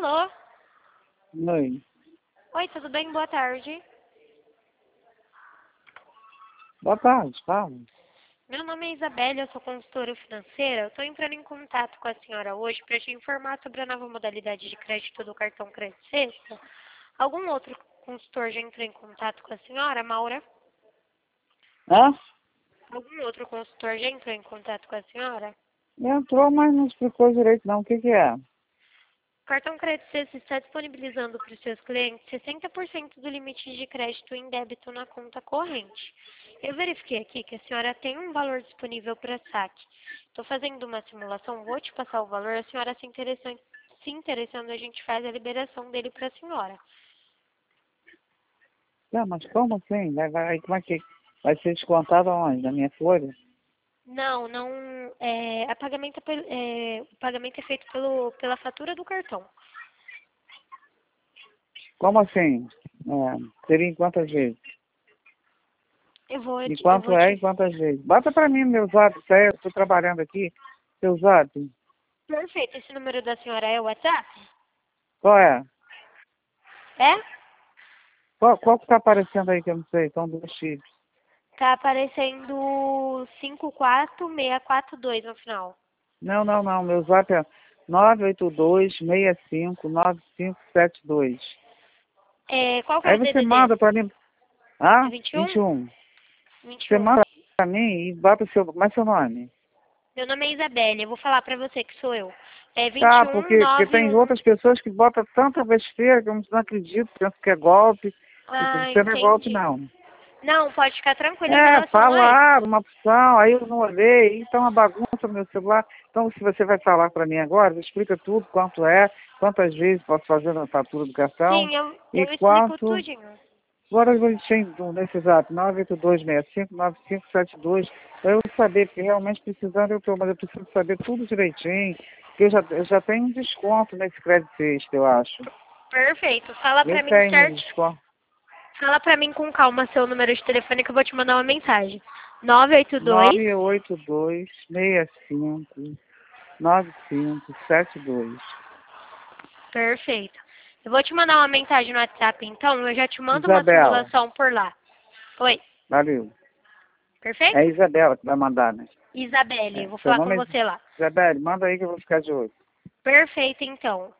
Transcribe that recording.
Alô? Oi. Oi, tudo bem? Boa tarde. Boa tarde, fala. Meu nome é Isabelle, eu sou consultora financeira. Eu estou entrando em contato com a senhora hoje para te informar sobre a nova modalidade de crédito do cartão Crédito Sexta. Algum outro consultor já entrou em contato com a senhora, Maura? Hã? Algum outro consultor já entrou em contato com a senhora? Entrou, mas não explicou direito não. O que que é? O cartão Crédito Sexta está disponibilizando para os seus clientes 60% do limite de crédito em débito na conta corrente. Eu verifiquei aqui que a senhora tem um valor disponível para saque. Estou fazendo uma simulação, vou te passar o valor, a senhora se interessando, a gente faz a liberação dele para a senhora. Não, mas como assim? Como é que vai ser descontado aonde? Na minha folha? Não, o pagamento é feito pela fatura do cartão. Como assim? Seria em quantas vezes? Eu vou E te, eu quanto vou é em te... quantas vezes? Bota pra mim meu zap, tá? Eu tô trabalhando aqui. Seu zap? Perfeito, esse número da senhora é o WhatsApp? Qual é? É? Qual que tá aparecendo aí que eu não sei? São dois chips. Tá aparecendo 54642 no final. Não. Meu zap é 982-65-9572. Qual que é Aí o você DDD? manda pra mim. É Ah, 21? 21. Você 21. manda pra mim e bota o seu. Como é seu nome? Meu nome é Isabelle, eu vou falar pra você que sou eu. É Tá, 2191. porque tem outras pessoas que botam tanta besteira que eu não acredito, penso que é golpe. Ah, Você não é golpe, entendi. não. Não, pode ficar tranquilo em É, relação a isso. falaram uma opção, aí eu não olhei, então uma bagunça no meu celular. Então, se você vai falar para mim agora, explica tudo, quanto é, quantas vezes posso fazer na fatura do cartão Sim, e eu explico quanto. tudinho. Agora eu vou encher nesse exato, 982-65-9572, para eu saber, porque realmente precisando eu estou, mas eu preciso saber tudo direitinho, porque eu já tenho um desconto nesse crédito sexta, eu acho. Perfeito. Fala Eu pra mim tenho um certo. desconto. Fala pra mim com calma seu número de telefone que eu vou te mandar uma mensagem. 982. 982-65-9572. Perfeito. Eu vou te mandar uma mensagem no WhatsApp, então. Eu já te mando uma Isabela, simulação por lá. Oi. valeu. É Perfeito? a Isabela que vai mandar, né? Isabelle, eu É, vou seu falar com nome é você lá. Isabela, manda aí que eu vou ficar de olho. Perfeito, então.